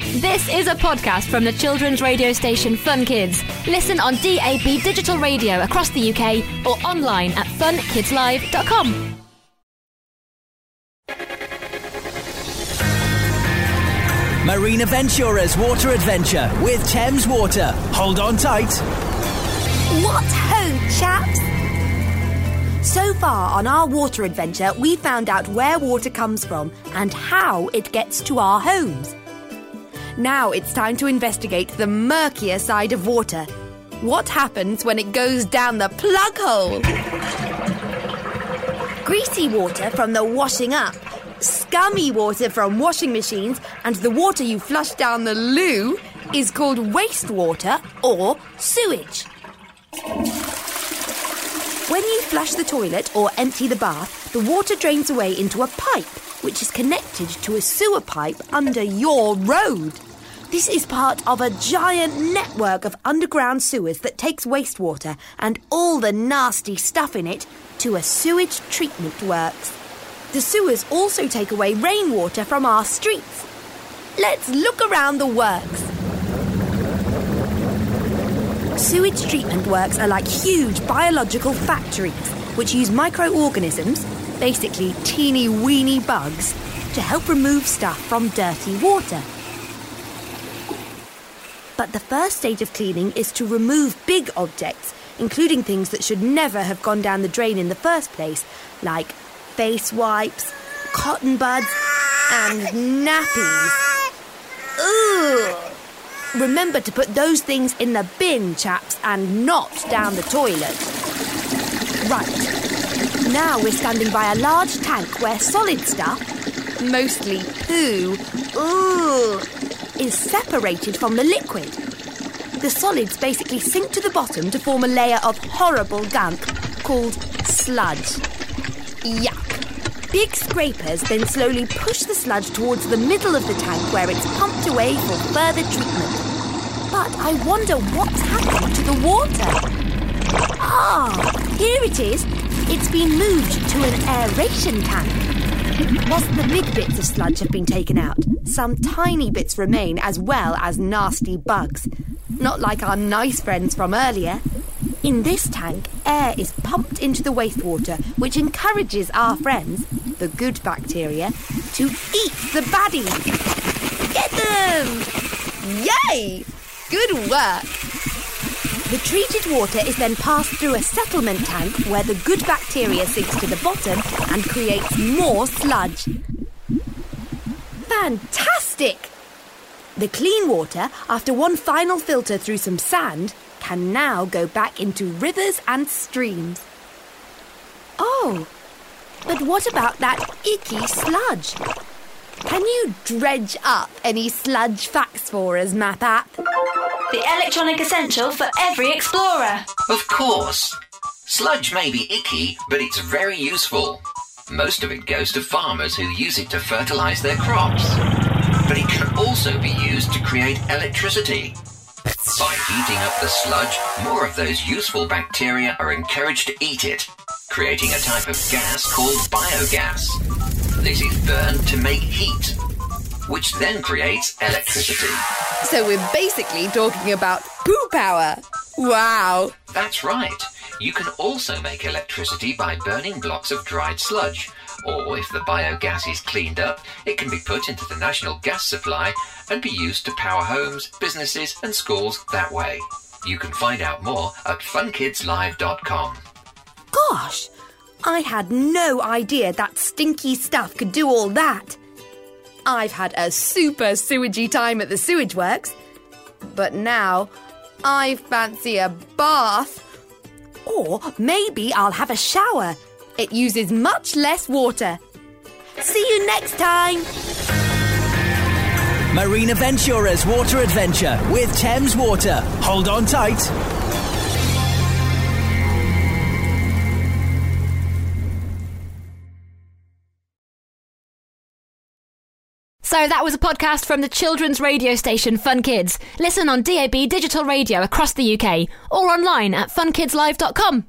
This is a podcast from the children's radio station Fun Kids. Listen on DAB digital radio across the UK or online at funkidslive.com. Marina Ventura's Water Adventure with Thames Water. Hold on tight. What ho, chaps! So far on our water adventure, we found out where water comes from and how it gets to our homes. Now it's time to investigate the murkier side of water. What happens when it goes down the plug hole? Greasy water from the washing up, scummy water from washing machines, and the water you flush down the loo is called wastewater or sewage. When you flush the toilet or empty the bath, the water drains away into a pipe, which is connected to a sewer pipe under your road. This is part of a giant network of underground sewers that takes wastewater and all the nasty stuff in it to a sewage treatment works. The sewers also take away rainwater from our streets. Let's look around the works. Sewage treatment works are like huge biological factories which use microorganisms, basically teeny-weeny bugs, to help remove stuff from dirty water. But the first stage of cleaning is to remove big objects, including things that should never have gone down the drain in the first place, like face wipes, cotton buds, and nappies. Ugh! Remember to put those things in the bin, chaps, and not down the toilet. Right. Now we're standing by a large tank where solid stuff, mostly poo, is separated from the liquid. The solids basically sink to the bottom to form a layer of horrible gunk called sludge. Yuck. Big scrapers then slowly push the sludge towards the middle of the tank where it's pumped away for further treatment. But I wonder what's happened to the water. Ah, here it is. It's been moved to an aeration tank. Whilst the big bits of sludge have been taken out, some tiny bits remain as well as nasty bugs. Not like our nice friends from earlier. In this tank, air is pumped into the wastewater, which encourages our friends, the good bacteria, to eat the baddies. Get them! Yay! Good work! The treated water is then passed through a settlement tank where the good bacteria sinks to the bottom and creates more sludge. Fantastic! The clean water, after one final filter through some sand, can now go back into rivers and streams. Oh, but what about that icky sludge? Can you dredge up any sludge facts for us, Map App? The electronic essential for every explorer. Of course. Sludge may be icky, but it's very useful. Most of it goes to farmers who use it to fertilise their crops. But it can also be used to create electricity. By heating up the sludge, more of those useful bacteria are encouraged to eat it, creating a type of gas called biogas. This is burned to make heat, which then creates electricity. So we're basically talking about poo power. Wow. That's right. You can also make electricity by burning blocks of dried sludge. Or if the biogas is cleaned up, it can be put into the national gas supply and be used to power homes, businesses and schools that way. You can find out more at funkidslive.com. Gosh, I had no idea that stinky stuff could do all that. I've had a super sewagey time at the sewage works, but now I fancy a bath. Or maybe I'll have a shower. It uses much less water. See you next time. Marina Ventura's Water Adventure with Thames Water. Hold on tight. So that was a podcast from the children's radio station Fun Kids. Listen on DAB digital radio across the UK or online at funkidslive.com.